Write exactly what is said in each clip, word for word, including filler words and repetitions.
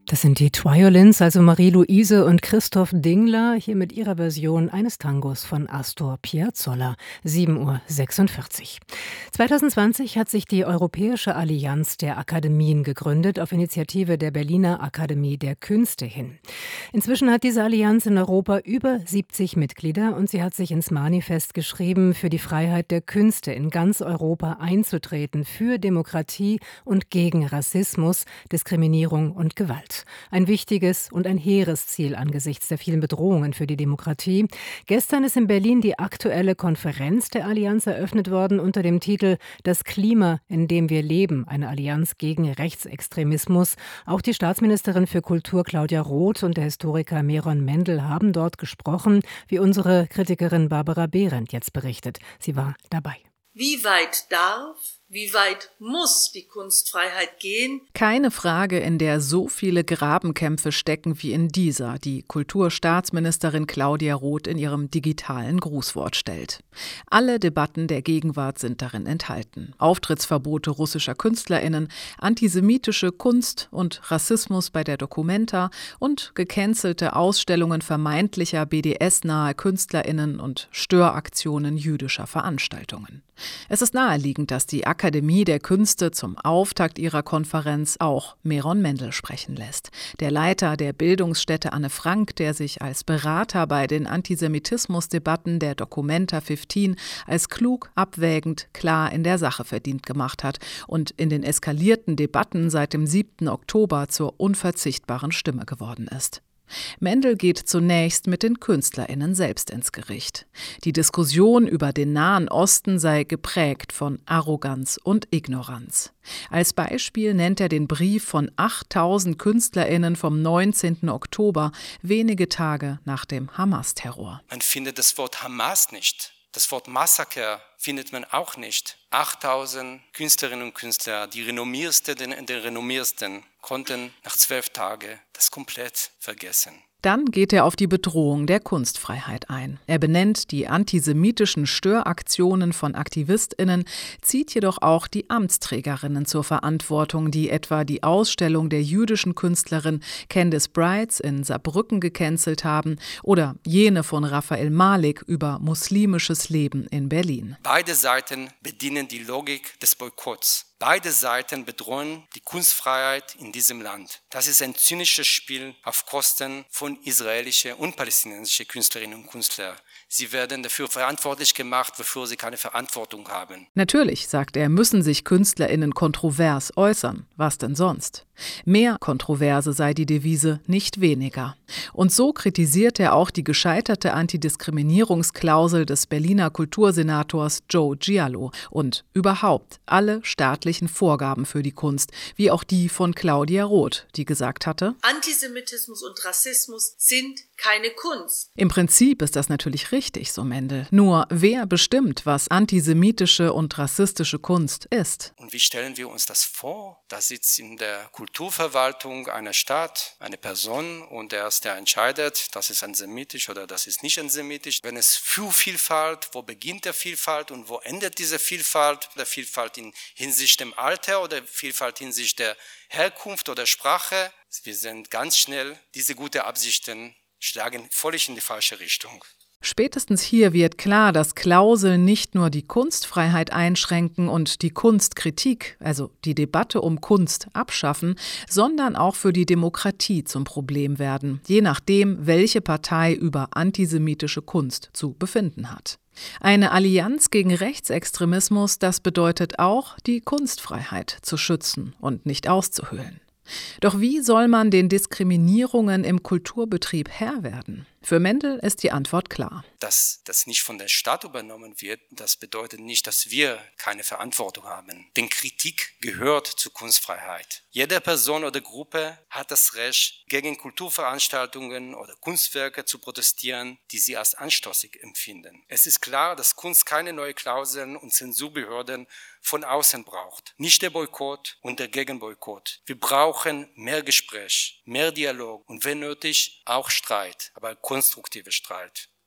Das sind die Twiolins, also Marie-Louise und Christoph Dingler, hier mit ihrer Version eines Tangos von Astor Piazzolla, sieben Uhr sechsundvierzig. zwanzig zwanzig hat sich die Europäische Allianz der Akademien gegründet, auf Initiative der Berliner Akademie der Künste hin. Inzwischen hat diese Allianz in Europa über siebzig Mitglieder und sie hat sich ins Manifest geschrieben, für die Freiheit der Künste in ganz Europa einzutreten, für Demokratie und gegen Rassismus, Diskriminierung und Gewalt. Ein wichtiges und ein hehres Ziel angesichts der vielen Bedrohungen für die Demokratie. Gestern ist in Berlin die aktuelle Konferenz der Allianz eröffnet worden unter dem Titel »Das Klima, in dem wir leben«, eine Allianz gegen Rechtsextremismus. Auch die Staatsministerin für Kultur Claudia Roth und der Historiker Meron Mendel haben dort gesprochen, wie unsere Kritikerin Barbara Behrendt jetzt berichtet. Sie war dabei. Wie weit darf, wie weit muss die Kunstfreiheit gehen? Keine Frage, in der so viele Grabenkämpfe stecken wie in dieser, die Kulturstaatsministerin Claudia Roth in ihrem digitalen Grußwort stellt. Alle Debatten der Gegenwart sind darin enthalten. Auftrittsverbote russischer KünstlerInnen, antisemitische Kunst und Rassismus bei der Documenta und gecancelte Ausstellungen vermeintlicher B D S-nahe KünstlerInnen und Störaktionen jüdischer Veranstaltungen. Es ist naheliegend, dass die Akademie der Künste zum Auftakt ihrer Konferenz auch Meron Mendel sprechen lässt. Der Leiter der Bildungsstätte Anne Frank, der sich als Berater bei den Antisemitismusdebatten der Documenta fünfzehn als klug, abwägend, klar in der Sache verdient gemacht hat und in den eskalierten Debatten seit dem siebten Oktober zur unverzichtbaren Stimme geworden ist. Mendel geht zunächst mit den KünstlerInnen selbst ins Gericht. Die Diskussion über den Nahen Osten sei geprägt von Arroganz und Ignoranz. Als Beispiel nennt er den Brief von achttausend KünstlerInnen vom neunzehnten Oktober, wenige Tage nach dem Hamas-Terror. Man findet das Wort Hamas nicht. Das Wort Massaker findet man auch nicht. achttausend Künstlerinnen und Künstler, die renommiersten der renommiersten, konnten nach zwölf Tagen das komplett vergessen. Dann geht er auf die Bedrohung der Kunstfreiheit ein. Er benennt die antisemitischen Störaktionen von AktivistInnen, zieht jedoch auch die Amtsträgerinnen zur Verantwortung, die etwa die Ausstellung der jüdischen Künstlerin Candice Brights in Saarbrücken gecancelt haben oder jene von Raphael Malik über muslimisches Leben in Berlin. Beide Seiten bedienen die Logik des Boykotts. Beide Seiten bedrohen die Kunstfreiheit in diesem Land. Das ist ein zynisches Spiel auf Kosten von israelischen und palästinensischen Künstlerinnen und Künstlern. Sie werden dafür verantwortlich gemacht, wofür sie keine Verantwortung haben. Natürlich, sagt er, müssen sich KünstlerInnen kontrovers äußern. Was denn sonst? Mehr Kontroverse sei die Devise, nicht weniger. Und so kritisiert er auch die gescheiterte Antidiskriminierungsklausel des Berliner Kultursenators Joe Giallo und überhaupt alle staatlichen Vorgaben für die Kunst, wie auch die von Claudia Roth, die gesagt hatte: Antisemitismus und Rassismus sind keine Kunst. Im Prinzip ist das natürlich richtig, so Mendel. Nur wer bestimmt, was antisemitische und rassistische Kunst ist? Und wie stellen wir uns das vor? Da sitzt in der Kulturverwaltung einer Stadt eine Person und der ist der entscheidet, das ist antisemitisch oder das ist nicht antisemitisch. Wenn es für Vielfalt, wo beginnt der Vielfalt und wo endet diese Vielfalt? Der Vielfalt in Hinsicht dem Alter oder Vielfalt hinsicht der Herkunft oder Sprache? Wir sind ganz schnell, diese guten Absichten schlagen völlig in die falsche Richtung. Spätestens hier wird klar, dass Klauseln nicht nur die Kunstfreiheit einschränken und die Kunstkritik, also die Debatte um Kunst, abschaffen, sondern auch für die Demokratie zum Problem werden, je nachdem, welche Partei über antisemitische Kunst zu befinden hat. Eine Allianz gegen Rechtsextremismus, das bedeutet auch, die Kunstfreiheit zu schützen und nicht auszuhöhlen. Doch wie soll man den Diskriminierungen im Kulturbetrieb Herr werden? Für Mendel ist die Antwort klar. Dass das nicht von der Stadt übernommen wird, das bedeutet nicht, dass wir keine Verantwortung haben. Denn Kritik gehört zur Kunstfreiheit. Jede Person oder Gruppe hat das Recht, gegen Kulturveranstaltungen oder Kunstwerke zu protestieren, die sie als anstößig empfinden. Es ist klar, dass Kunst keine neuen Klauseln und Zensurbehörden von außen braucht. Nicht der Boykott und der Gegenboykott. Wir brauchen mehr Gespräch, mehr Dialog und wenn nötig auch Streit, aber konstruktive Streit.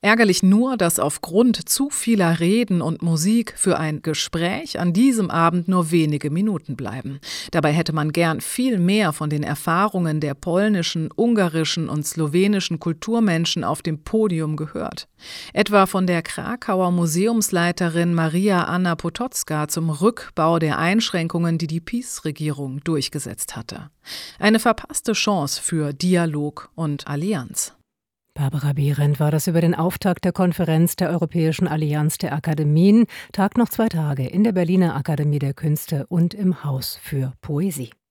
Ärgerlich nur, dass aufgrund zu vieler Reden und Musik für ein Gespräch an diesem Abend nur wenige Minuten bleiben. Dabei hätte man gern viel mehr von den Erfahrungen der polnischen, ungarischen und slowenischen Kulturmenschen auf dem Podium gehört. Etwa von der Krakauer Museumsleiterin Maria Anna Potocka zum Rückbau der Einschränkungen, die die PiS-Regierung durchgesetzt hatte. Eine verpasste Chance für Dialog und Allianz. Barbara Behrendt war das über den Auftakt der Konferenz der Europäischen Allianz der Akademien. Tagt noch zwei Tage in der Berliner Akademie der Künste und im Haus für Poesie.